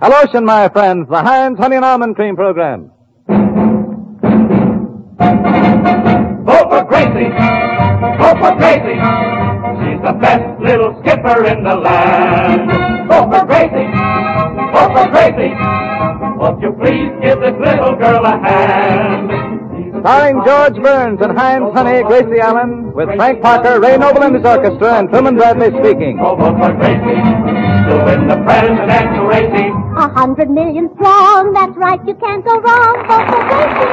Hello, my friends, the Heinz Honey and Almond Cream Program. Vote for Gracie! Vote for Gracie! She's the best little skipper in the land. Vote for Gracie! Vote for Gracie! Won't you please give this little girl a hand? Starring George Burns and Heinz Honey, Gracie Allen, with Frank Parker, Ray Noble and his orchestra, and Truman Bradley speaking. Vote for Gracie to win the presidential race. 100 million strong, that's right, you can't go wrong. Vote for Gracie.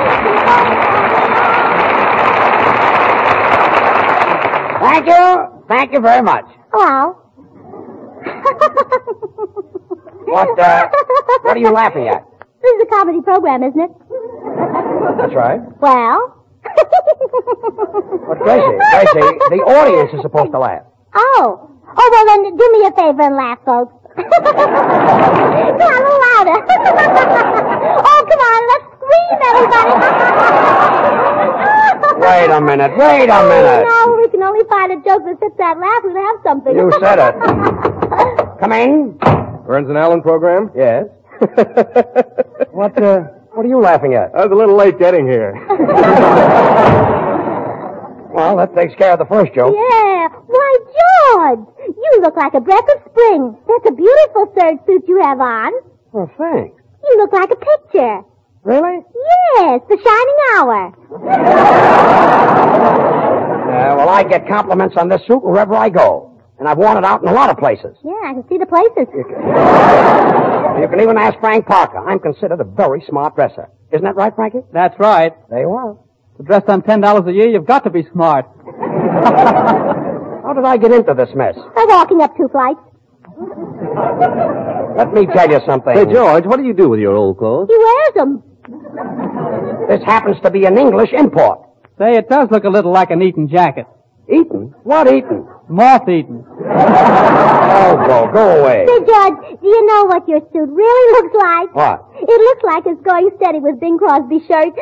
Thank you. Thank you very much. Well. What are you laughing at? This is a comedy program, isn't it? That's right. Well? But Gracie, the audience is supposed to laugh. Oh, well then, do me a favor and laugh, folks. Come on, a little louder. Oh, come on, let's scream, everybody. Wait a minute. No, we can only find a joke that fits that laugh. We'll have something. You said it. Come in. Burns and Allen program? Yes. What are you laughing at? I was a little late getting here. Well, that takes care of the first joke. Yeah. Why, George, you look like a breath of spring. That's a beautiful serge suit you have on. Oh, thanks. You look like a picture. Really? Yes, the shining hour. Well, I get compliments on this suit wherever I go. And I've worn it out in a lot of places. Yeah, I can see the places. You can even ask Frank Parker. I'm considered a very smart dresser. Isn't that right, Frankie? That's right. There you are. To dress on $10 a year, you've got to be smart. How did I get into this mess? By walking up 2 flights. Let me tell you something. Hey, George, what do you do with your old clothes? He wears them. This happens to be an English import. Say, it does look a little like an Eton jacket. Eaton? What Eaton? Moth-eaten. Oh, go away. Say, George, do you know what your suit really looks like? What? It looks like it's going steady with Bing Crosby's shirt.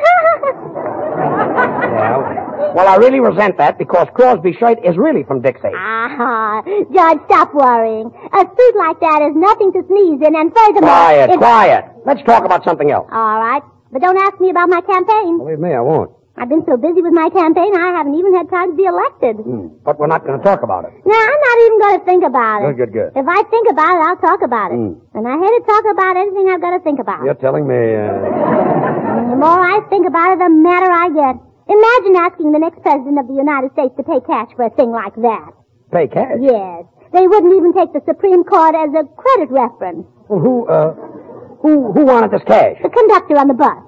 Yeah. Well, I really resent that because Crosby's shirt is really from Dixie. George, stop worrying. A suit like that is nothing to sneeze in, and furthermore... Quiet. Let's talk about something else. All right, but don't ask me about my campaign. Believe me, I won't. I've been so busy with my campaign, I haven't even had time to be elected. But we're not going to talk about it. No, I'm not even going to think about it. Good. If I think about it, I'll talk about it. And I hate to talk about anything I've got to think about. You're telling me, The more I think about it, the madder I get. Imagine asking the next president of the United States to pay cash for a thing like that. Pay cash? Yes. They wouldn't even take the Supreme Court as a credit reference. Well, who wanted this cash? The conductor on the bus.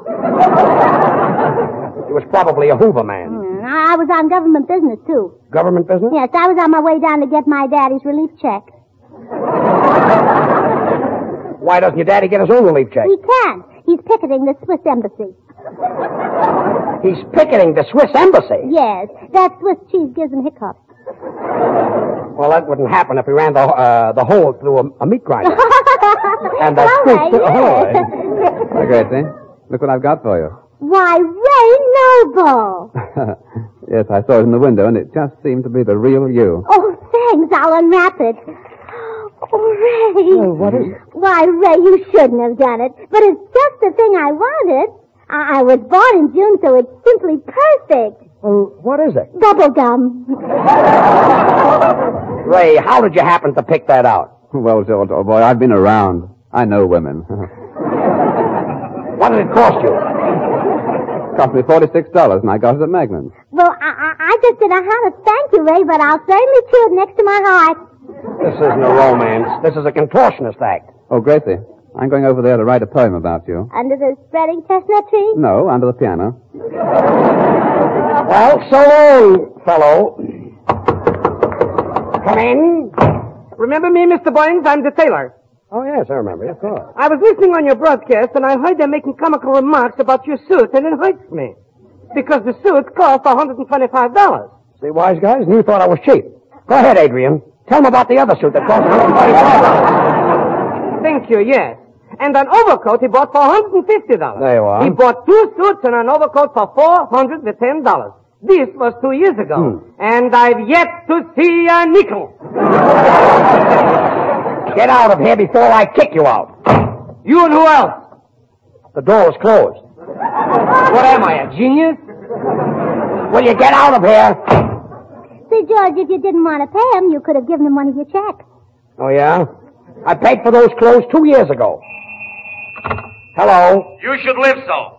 It was probably a Hoover man. I was on government business, too. Government business? Yes, I was on my way down to get my daddy's relief check. Why doesn't your daddy get his own relief check? He can't. He's picketing the Swiss embassy. He's picketing the Swiss embassy? Yes, that Swiss cheese gives him hiccups. Well, that wouldn't happen if we ran the hole through a meat grinder. And that Hi, Gracie. Look what I've got for you. Why, Ray Noble! Yes, I saw it in the window, and it just seemed to be the real you. Oh, thanks. I'll unwrap it. Oh, Ray. Well, what is it? Why, Ray, you shouldn't have done it. But it's just the thing I wanted. I was born in June, so it's simply perfect. Well, what is it? Bubble gum. Ray, how did you happen to pick that out? Well, George, old boy, I've been around. I know women. What did it cost you? It cost me $46, and I got it at Magnum's. Well, I just didn't know how to thank you, Ray, but I'll certainly chew it next to my heart. This isn't a romance. This is a contortionist act. Oh, Gracie, I'm going over there to write a poem about you. Under the spreading chestnut tree? No, under the piano. Well, so long, fellow. Come in. Remember me, Mr. Boynes? I'm the tailor. Oh, yes, I remember. Of course. I was listening on your broadcast, and I heard them making comical remarks about your suit, and it hurts me. Because the suit cost $125. See, wise guys, and you thought I was cheap. Go ahead, Adrian. Tell them about the other suit that cost $125. Thank you, yes. And an overcoat he bought for $150. There you are. He bought 2 suits and an overcoat for $410. This was 2 years ago. And I've yet to see a nickel. Get out of here before I kick you out. You and who else? The door was closed. What am I, a genius? Will you get out of here? See, George, if you didn't want to pay him, you could have given him one of your checks. Oh, yeah? I paid for those clothes 2 years ago. Hello? You should live so.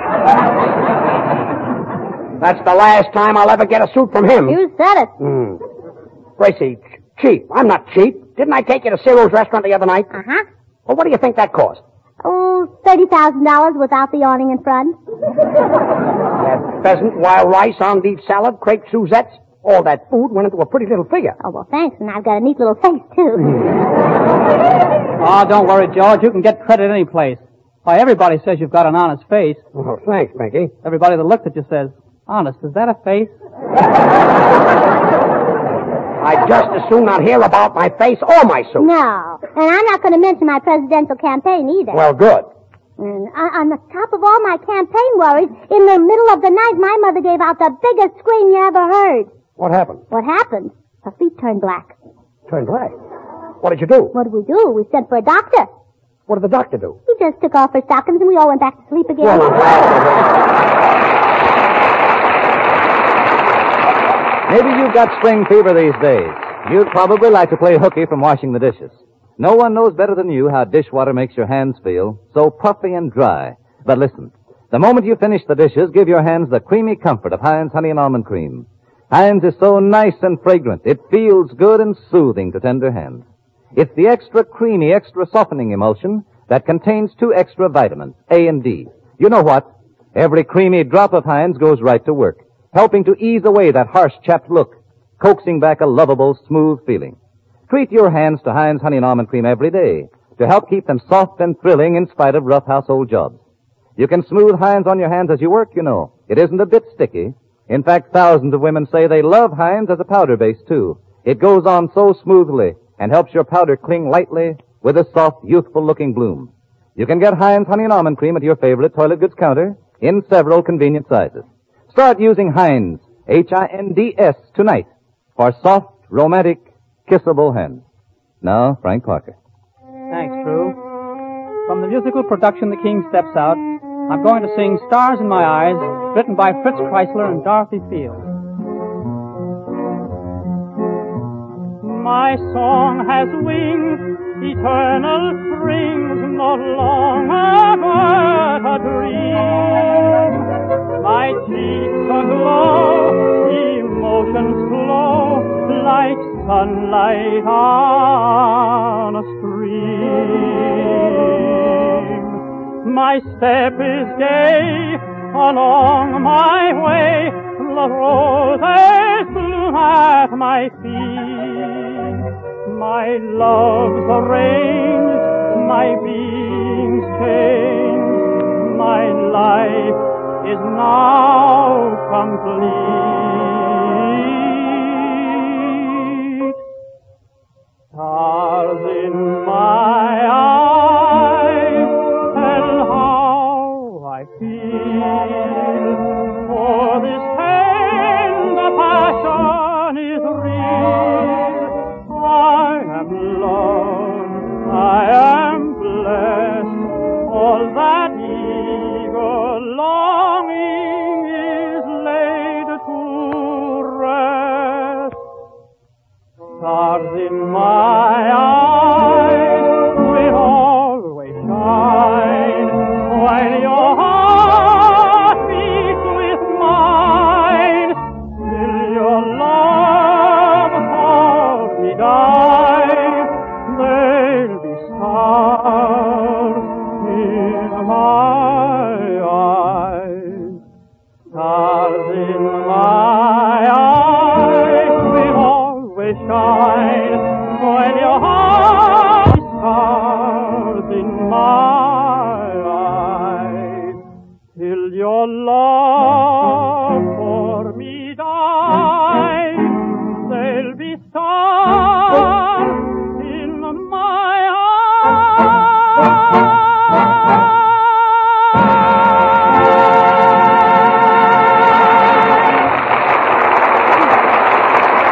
That's the last time I'll ever get a suit from him. You said it. Gracie, cheap. I'm not cheap. Didn't I take you to Ciro's restaurant the other night? Uh-huh. Well, what do you think that cost? Oh, $30,000 without the awning in front. That pheasant, wild rice, endive salad, crepe Suzettes. All that food went into a pretty little figure. Oh, well, thanks, and I've got a neat little face, too. Oh, don't worry, George. You can get credit any place. Why, everybody says you've got an honest face. Oh, thanks, Pinky. Everybody that looks at you says, honest, is that a face? I'd just as soon not hear about my face or my suit. No, and I'm not going to mention my presidential campaign either. Well, good. And on the top of all my campaign worries, in the middle of the night, my mother gave out the biggest scream you ever heard. What happened? What happened? Her feet turned black. Turned black. What did you do? What did we do? We sent for a doctor. What did the doctor do? He just took off her stockings and we all went back to sleep again. Well, I'm glad. Maybe you've got spring fever these days. You'd probably like to play hooky from washing the dishes. No one knows better than you how dishwater makes your hands feel, so puffy and dry. But listen, the moment you finish the dishes, give your hands the creamy comfort of Heinz Honey and Almond Cream. Heinz is so nice and fragrant, it feels good and soothing to tender hands. It's the extra creamy, extra softening emulsion that contains 2 extra vitamins, A and D. You know what? Every creamy drop of Heinz goes right to work, helping to ease away that harsh, chapped look, coaxing back a lovable, smooth feeling. Treat your hands to Heinz Honey and Almond Cream every day to help keep them soft and thrilling in spite of rough household jobs. You can smooth Heinz on your hands as you work, you know. It isn't a bit sticky. In fact, thousands of women say they love Heinz as a powder base, too. It goes on so smoothly and helps your powder cling lightly with a soft, youthful-looking bloom. You can get Heinz Honey and Almond Cream at your favorite toilet goods counter in several convenient sizes. Start using Heinz, H-I-N-D-S, tonight for soft, romantic, kissable hands. Now, Frank Parker. Thanks, Drew. From the musical production The King Steps Out, I'm going to sing Stars in My Eyes, written by Fritz Kreisler and Dorothy Field. My song has wings, eternal springs, not long but a dream. My cheeks aglow, emotions flow, like sunlight on a stream. My step is gay, along my way, the roses bloom at my feet. My love's arranged, my being's changed, my life is now complete. Stars in my eyes tell how I feel, for this tender passion is real. I am loved, I am blessed, all that eager longing is laid to rest. Stars in my eyes will always shine while your heart beats with mine, till your love softly dies. There'll be stars in my eyes. Stars in my eyes will always shine when your heart is. Stars in my eyes till your love for me dies. There'll be stars in my eyes.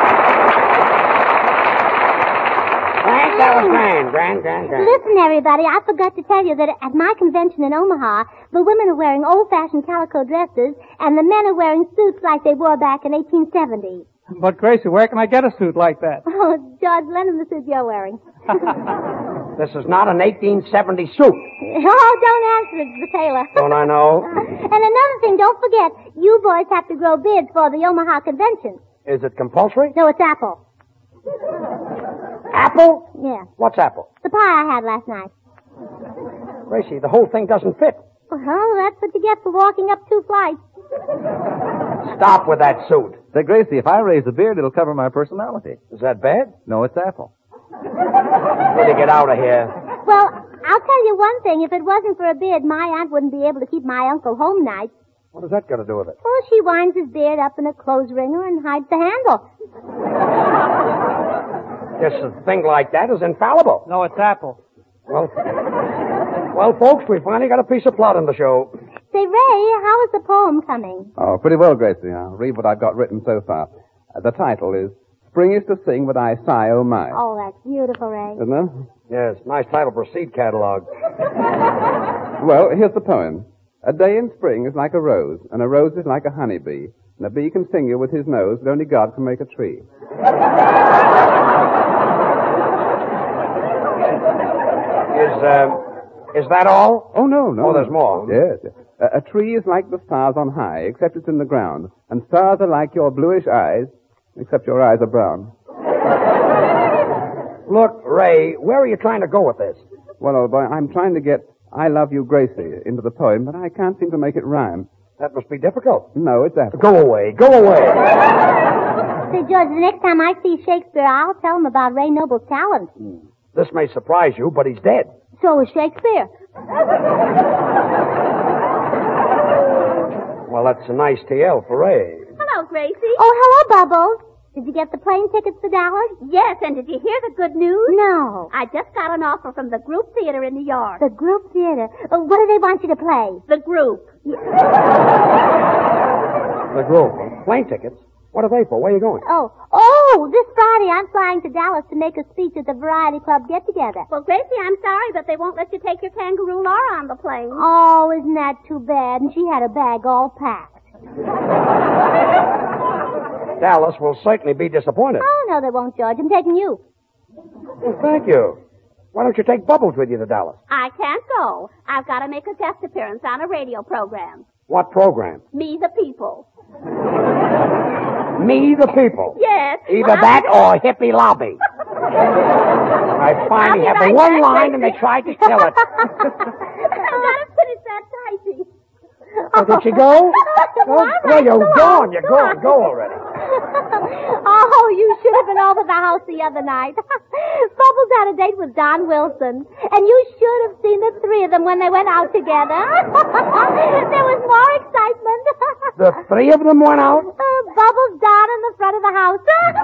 Frank, that was grand. Listen, everybody, I I forgot to tell you that at my convention in Omaha, the women are wearing old-fashioned calico dresses, and the men are wearing suits like they wore back in 1870. But, Gracie, where can I get a suit like that? Oh, George, lend him the suit you're wearing. This is not an 1870 suit. Oh, don't answer it, it's the tailor. Don't I know? And another thing, don't forget, you boys have to grow beards for the Omaha convention. Is it compulsory? No, it's apple. Apple? Yeah. What's apple? The pie I had last night. Gracie, the whole thing doesn't fit. Well, that's what you get for walking up 2 flights. Stop with that suit. Say, Gracie, if I raise a beard, it'll cover my personality. Is that bad? No, it's apple. Better get out of here. Well, I'll tell you one thing. If it wasn't for a beard, my aunt wouldn't be able to keep my uncle home nights. What has that got to do with it? Well, she winds his beard up in a clothes wringer and hides the handle. Just a thing like that is infallible. No, it's apple. Well, folks, we finally got a piece of plot in the show. Say, Ray, how is the poem coming? Oh, pretty well, Gracie. I'll read what I've got written so far. The title is Spring is to Sing, But I Sigh, Oh My. Oh, that's beautiful, Ray. Isn't it? Yes, nice title for a seed catalog. Well, here's the poem. A day in spring is like a rose, and a rose is like a honeybee, and a bee can sting you with his nose, but only God can make a tree. Is that all? Oh, no. Oh, there's more. Yes. A tree is like the stars on high, except it's in the ground, and stars are like your bluish eyes, except your eyes are brown. Look, Ray, where are you trying to go with this? Well, old boy, I'm trying to get I Love You, Gracie into the poem, but I can't seem to make it rhyme. That must be difficult. No, it's apple. Go away. Go away. Say, George, the next time I see Shakespeare, I'll tell him about Ray Noble's talent. This may surprise you, but he's dead. So is Shakespeare. Well, that's a nice TL for Ray. Hello, Gracie. Oh, hello, Bubbles. Did you get the plane tickets for Dallas? Yes, and did you hear the good news? No. I just got an offer from the Group Theater in New York. The group theater. What do they want you to play? The Group. The group. Plane tickets? What are they for? Where are you going? Oh, this Friday I'm flying to Dallas to make a speech at the Variety Club get-together. Well, Gracie, I'm sorry, but they won't let you take your kangaroo Laura on the plane. Oh, isn't that too bad? And she had her bag all packed. Dallas will certainly be disappointed. Oh, no, they won't, George. I'm taking you. Well, thank you. Why don't you take Bubbles with you to Dallas? I can't go. I've got to make a guest appearance on a radio program. What program? Me the People. Me the People. Yes. Either that or Hippie Lobby. I finally have the one line and they tried to kill it. I've got to finish that typing. Oh, did she go? Well, you're gone. You're gone. Go already. Oh, you should have been over the house the other night. Bubbles had a date with Don Wilson. And you should have seen the three of them when they went out together. There was more excitement. The three of them went out? Bubbles, Don, in the front of the house.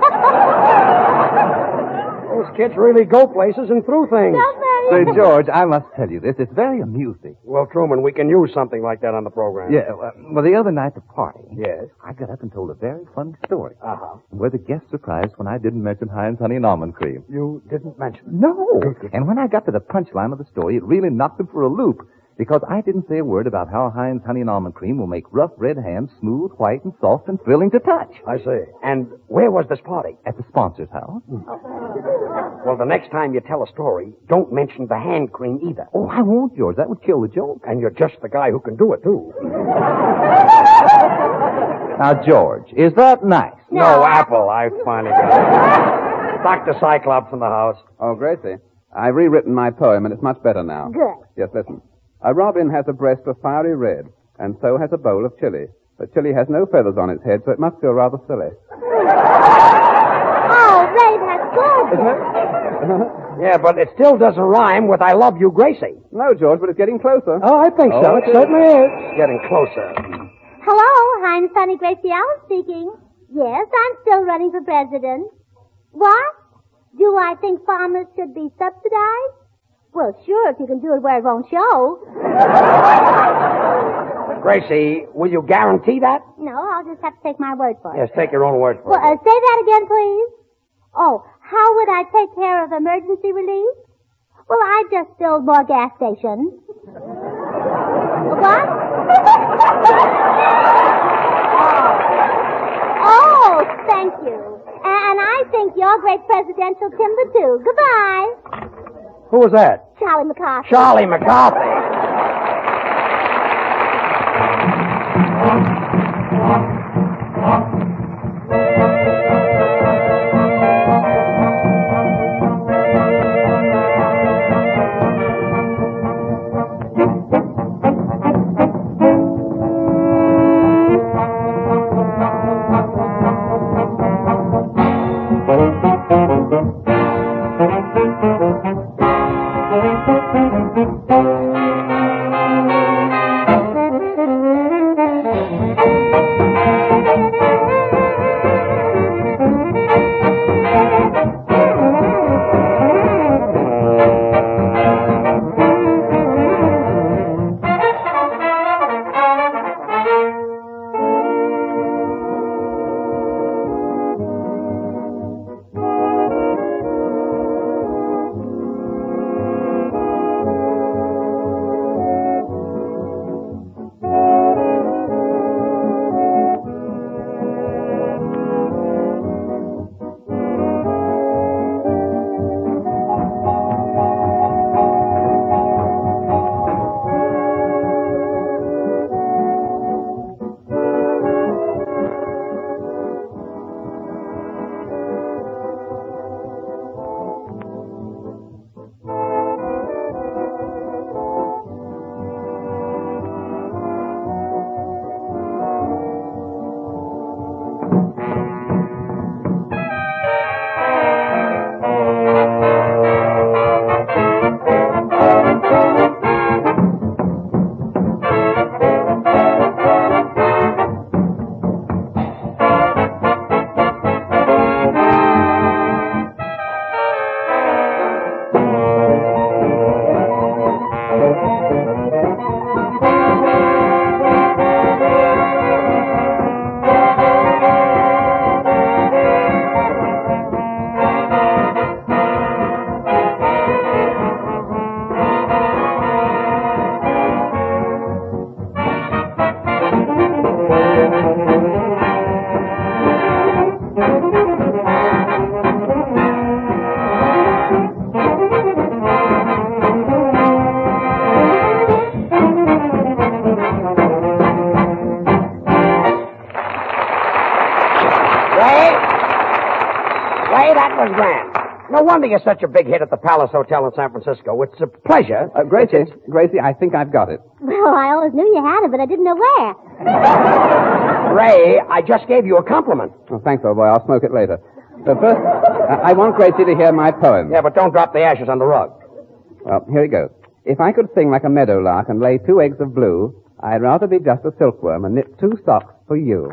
Those kids really go places and through things. Don't they? Say, George, I must tell you this. It's very amusing. Well, Truman, we can use something like that on the program. Yeah, well, the other night at the party, Yes. I got up and told a very funny story. Uh-huh. Where the guests surprised when I didn't mention Heinz Honey and Almond Cream. You didn't mention it. No. And when I got to the punchline of the story, it really knocked them for a loop. Because I didn't say a word about how Heinz Honey and Almond Cream will make rough red hams smooth, white, and soft, and thrilling to touch. I see. And where was this party? At the sponsor's house. Well, the next time you tell a story, don't mention the hand cream either. Oh, I won't, George. That would kill the joke. And you're just the guy who can do it, too. Now, George, is that nice? No, Apple. I finally got it. Dr. Cyclops in the house. Oh, Gracie, I've rewritten my poem, and it's much better now. Good. Yes, listen. A robin has a breast of fiery red, and so has a bowl of chili. But chili has no feathers on its head, so it must feel rather silly. Oh, Ray, that's good. Isn't it? Yeah, but it still doesn't rhyme with I love you, Gracie. No, George, but it's getting closer. Oh, I think so. It Okay. certainly is. Getting closer. Hello, Heinz Honey Gracie Allen speaking. Yes, I'm still running for president. What? Do I think farmers should be subsidized? Well, sure, if you can do it where it won't show. Gracie, will you guarantee that? No, I'll just have to take my word for it. Yes, take your own word for Well, it. say that again, please. Oh, how would I take care of emergency relief? Well, I just filled more gas stations. What? Oh, thank you. And I think you're great presidential timber, too. Goodbye. Who was that? Charlie McCarthy. Charlie McCarthy. No wonder you're such a big hit at the Palace Hotel in San Francisco. It's a pleasure. Gracie, I think I've got it. Well, I always knew you had it, but I didn't know where. Ray, I just gave you a compliment. Oh, thanks, old boy. I'll smoke it later. But first, I want Gracie to hear my poem. Yeah, but don't drop the ashes on the rug. Well, here it goes. If I could sing like a meadowlark and lay 2 eggs of blue, I'd rather be just a silkworm and knit 2 socks for you.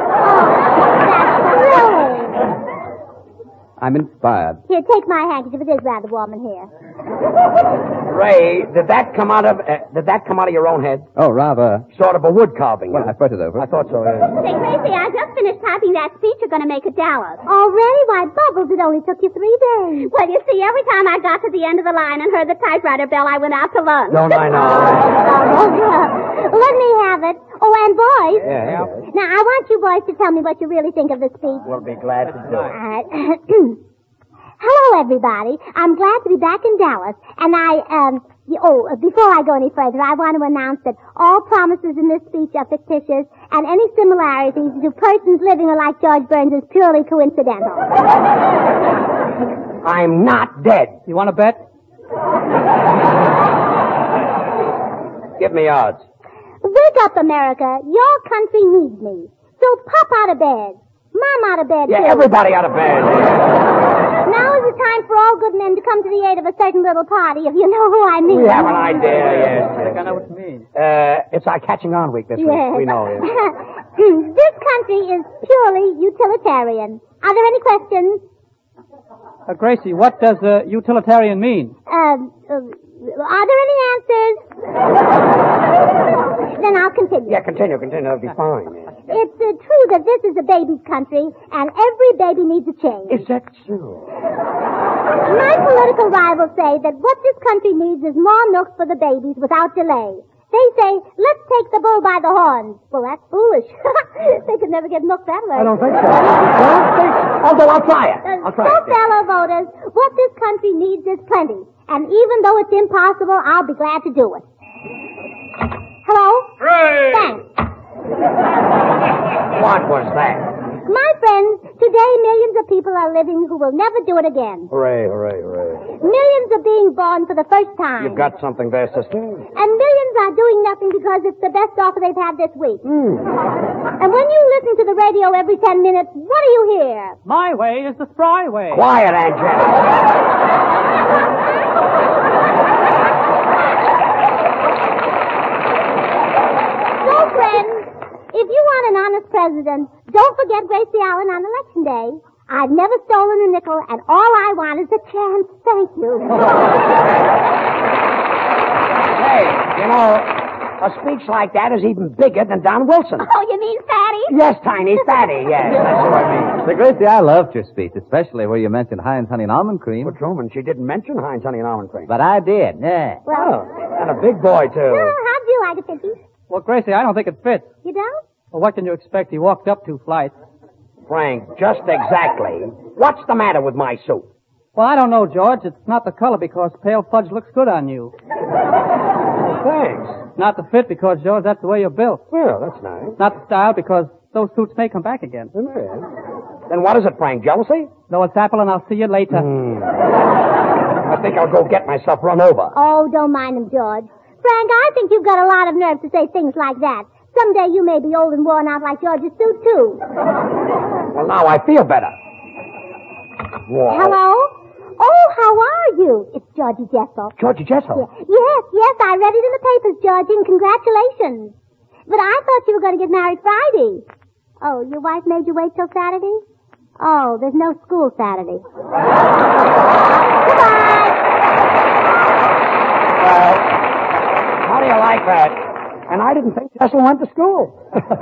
I'm inspired. Here, take my handkerchief. It is rather warm in here. Ray, did that come out of your own head? Oh, rather. Sort of a wood carving. Well, I put it over. I thought so, yeah. Say, Gracie, I just finished typing that speech you're going to make at Dallas. Already? Why, Bubbles, it only took you 3 days. Well, you see, every time I got to the end of the line and heard the typewriter bell, I went out to lunch. Don't I know? Let me have it. Oh, and boys. Yeah. Now, I want you boys to tell me what you really think of the speech. We'll be glad to do it. Hello, everybody. I'm glad to be back in Dallas. And before I go any further, I want to announce that all promises in this speech are fictitious, and any similarities to persons living or like George Burns is purely coincidental. I'm not dead. You want to bet? Give me odds. Wake up, America. Your country needs me. So pop out of bed. Mom out of bed, Yeah, too. everybody out of bed. Now is the time for all good men to come to the aid of a certain little party, if you know who I mean. We have an idea, I yes. think I know what you mean. It's our catching on week this week. Yes. We know it. This country is purely utilitarian. Are there any questions? Gracie, what does utilitarian mean? Are there any answers? Then I'll continue. Yeah, continue. That'll be fine. Yeah. It's true that this is a baby's country, and every baby needs a change. Is that true? My political rivals say that what this country needs is more milk for the babies without delay. They say, let's take the bull by the horns. Well, that's foolish. They could never get milk that way. I don't think so. Although I'll try it. So, fellow voters, what this country needs is plenty. And even though it's impossible, I'll be glad to do it. Hello? Hooray! Thanks. What was that? My friends, today millions of people are living who will never do it again. Hooray, hooray, hooray. Millions are being born for the first time. You've got something there, sister. And millions are doing nothing because it's the best offer they've had this week. And when you listen to the radio every 10 minutes, what do you hear? My way is the spry way. Quiet, Aunt Janet. So, friends, if you want an honest president, don't forget Gracie Allen on Election Day. I've never stolen a nickel, and all I want is a chance. Thank you. Hey, you know, a speech like that is even bigger than Don Wilson. Oh, you mean Fatty? Yes, Tiny, Fatty, yes. That's what I mean. Say, Gracie, I loved your speech, especially where you mentioned Heinz Honey and Almond Cream. But Truman, she didn't mention Heinz Honey and Almond Cream. But I did, yeah. Oh, and a big boy, too. How'd you like it, Fitzy? Well, Gracie, I don't think it fits. You don't? Well, what can you expect? He walked up 2 flights. Frank, just exactly. What's the matter with my suit? Well, I don't know, George. It's not the color because pale fudge looks good on you. Thanks. Not the fit because, George, that's the way you're built. Well, that's nice. Not the style because those suits may come back again. Then what is it, Frank? Jealousy? No, it's Apple, and I'll see you later. I think I'll go get myself run over. Oh, don't mind him, George. Frank, I think you've got a lot of nerve to say things like that. Someday you may be old and worn out like George's suit, too. Well, now I feel better. Whoa. Hello? Oh, how are you? It's Georgie Jessel. Georgie Jessel? Yes, I read it in the papers, Georgie, and congratulations. But I thought you were going to get married Friday. Oh, your wife made you wait till Saturday? Oh, there's no school Saturday. Goodbye. Well, how do you like that? And I didn't think Jessel went to school.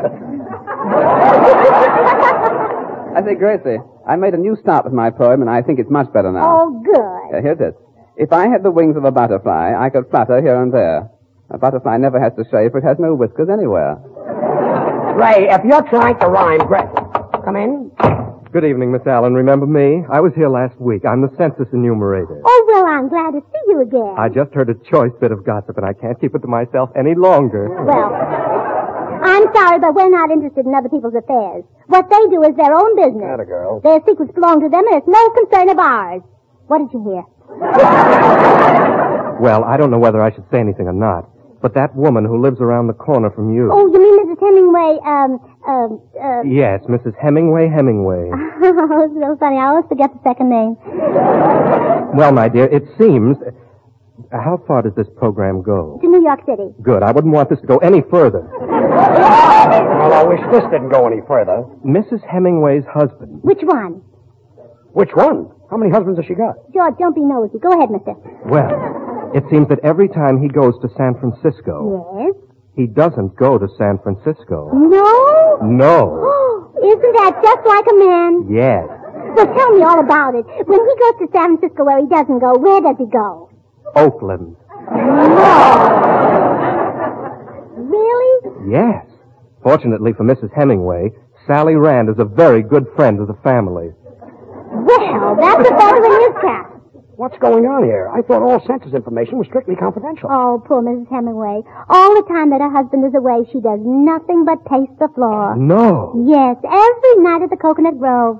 I say, Gracie, I made a new start with my poem, and I think it's much better now. Oh, good. Here it is. If I had the wings of a butterfly, I could flutter here and there. A butterfly never has to shave, for it has no whiskers anywhere. Ray, if you're trying to rhyme, come in. Good evening, Miss Allen. Remember me? I was here last week. I'm the census enumerator. Oh, well, I'm glad to see you again. I just heard a choice bit of gossip, and I can't keep it to myself any longer. Well, I'm sorry, but we're not interested in other people's affairs. What they do is their own business. Atta girl. Their secrets belong to them, and it's no concern of ours. What did you hear? Well, I don't know whether I should say anything or not, but that woman who lives around the corner from you. Oh, you mean Mrs. Hemingway, Yes, Mrs. Hemingway. Oh, it's so funny. I always forget the second name. Well, my dear, it seems... How far does this program go? To New York City. Good. I wouldn't want this to go any further. Well, I wish this didn't go any further. Mrs. Hemingway's husband. Which one? Which one? How many husbands has she got? George, don't be nosy. Go ahead, mister. Well, it seems that every time he goes to San Francisco, Yes? he doesn't go to San Francisco. No? No. Isn't that just like a man? Yes. Well, tell me all about it. When he goes to San Francisco where he doesn't go, where does he go? Oakland. Really? Yes. Fortunately for Mrs. Hemingway, Sally Rand is a very good friend of the family. Well, that's a feather in his cap. What's going on here? I thought all census information was strictly confidential. Oh, poor Mrs. Hemingway. All the time that her husband is away, she does nothing but pace the floor. No. Yes, every night at the Coconut Grove.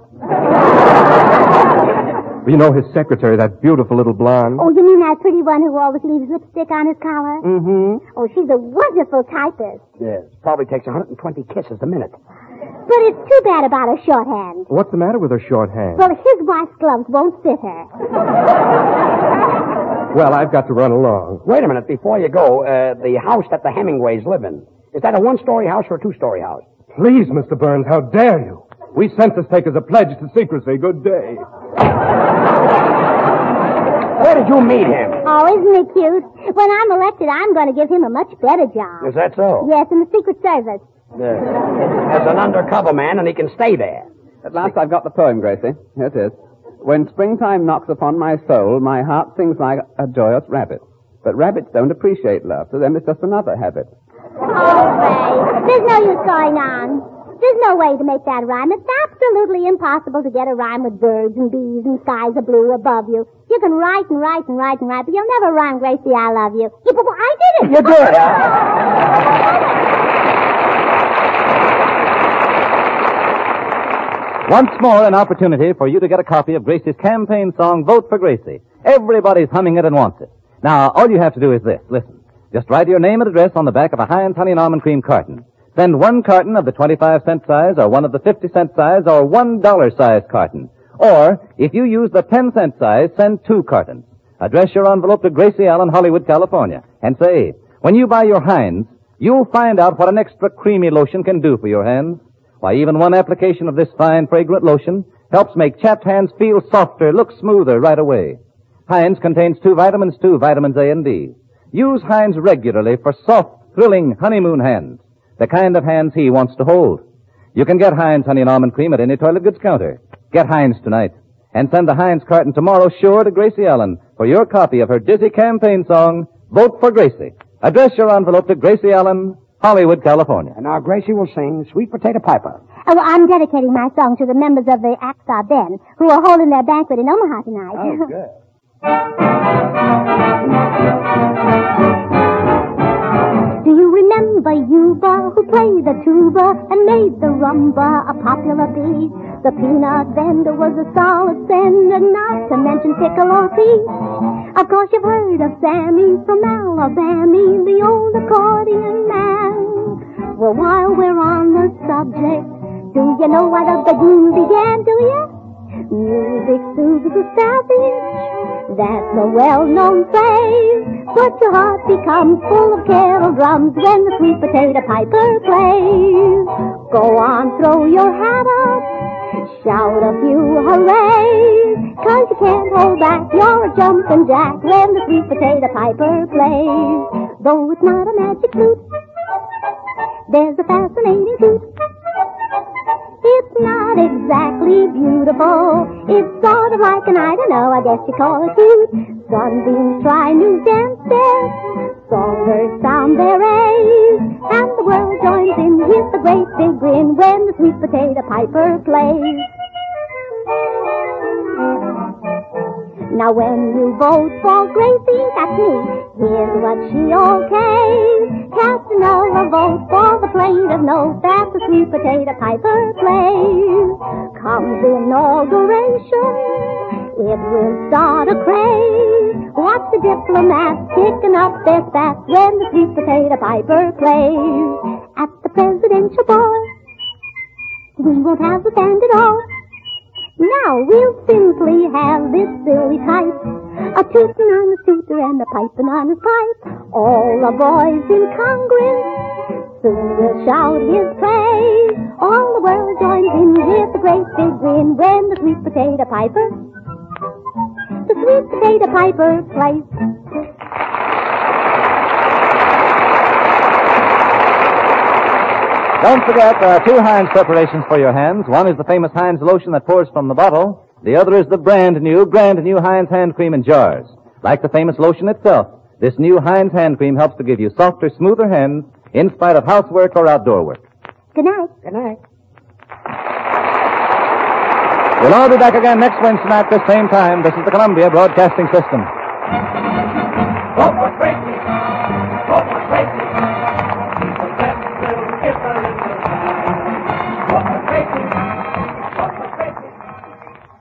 You know his secretary, that beautiful little blonde? Oh, you mean that pretty one who always leaves lipstick on his collar? Mm-hmm. Oh, she's a wonderful typist. Yes. Probably takes 120 kisses a minute. But it's too bad about her shorthand. What's the matter with her shorthand? Well, his wife's gloves won't fit her. Well, I've got to run along. Wait a minute. Before you go, the house that the Hemingways live in, is that a one-story house or a two-story house? Please, Mr. Burns, how dare you? We census takers are pledged to secrecy. Good day. Where did you meet him? Oh, isn't he cute? When I'm elected, I'm going to give him a much better job. Is that so? Yes, in the Secret Service. As an undercover man, and he can stay there. At last I've got the poem, Gracie. Here it is. When springtime knocks upon my soul, my heart sings like a joyous rabbit. But rabbits don't appreciate love, to them it's just another habit. Oh, Ray, there's no use going on. There's no way to make that rhyme. It's absolutely impossible to get a rhyme with birds and bees and skies of blue above you. You can write and write and write and write, but you'll never rhyme, Gracie, I love you. Yeah, but I did it. You do it. Once more, an opportunity for you to get a copy of Gracie's campaign song, Vote for Gracie. Everybody's humming it and wants it. Now, all you have to do is this. Listen. Just write your name and address on the back of a Heinz Honey and Almond Cream carton. Send one carton of the 25-cent size or one of the 50-cent size or $1 size carton. Or, if you use the 10-cent size, send 2 cartons. Address your envelope to Gracie Allen, Hollywood, California. And say, when you buy your Heinz, you'll find out what an extra creamy lotion can do for your hands. Why, even one application of this fine, fragrant lotion helps make chapped hands feel softer, look smoother right away. Heinz contains 2 vitamins too, vitamins A and D. Use Heinz regularly for soft, thrilling honeymoon hands. The kind of hands he wants to hold. You can get Heinz Honey and Almond Cream at any toilet goods counter. Get Heinz tonight. And send the Heinz carton tomorrow sure to Gracie Allen for your copy of her dizzy campaign song, Vote for Gracie. Address your envelope to Gracie Allen, Hollywood, California. And now Gracie will sing Sweet Potato Piper. Oh, well, I'm dedicating my song to the members of the Axar Ben who are holding their banquet in Omaha tonight. Oh, good. Do you remember Yuba, who played the tuba and made the rumba a popular beat? The peanut vendor was a solid sender, not to mention Piccolo Pete. Of course you've heard of Sammy from Alabama, the old accordion man. Well, while we're on the subject, do you know why the beguine began, do you? Music soothes the savage, that's a well-known phrase. But your heart becomes full of carol drums when the sweet potato piper plays. Go on, throw your hat up, shout a few hoorays, 'cause you can't hold back, you're a jumpin' jack when the sweet potato piper plays. Though it's not a magic flute, there's a fascinating truth. It's not exactly beautiful. It's sort of like an, I don't know, I guess you call it cute. Sunbeams try new dances, songbirds sound their A's, and the world joins in with a great big grin when the sweet potato piper plays. Now when you vote for Gracie, that's me, here's what she okays. Cast another vote for the plaintive note that the sweet potato piper plays. Comes inauguration, it will start a craze. Watch the diplomats picking up their spats when the sweet potato piper plays. At the presidential ball, we won't have a band at all. Now we'll simply have this silly type, a tootin' on the scooter and a pipin' on his pipe. All the boys in Congress soon will shout his praise. All the world joins in with a great big grin when the sweet potato piper plays. Don't forget, there are 2 Heinz preparations for your hands. One is the famous Heinz lotion that pours from the bottle. The other is the brand new Heinz hand cream in jars. Like the famous lotion itself, this new Heinz hand cream helps to give you softer, smoother hands in spite of housework or outdoor work. Good night. Good night. We'll all be back again next Wednesday night at the same time. This is the Columbia Broadcasting System.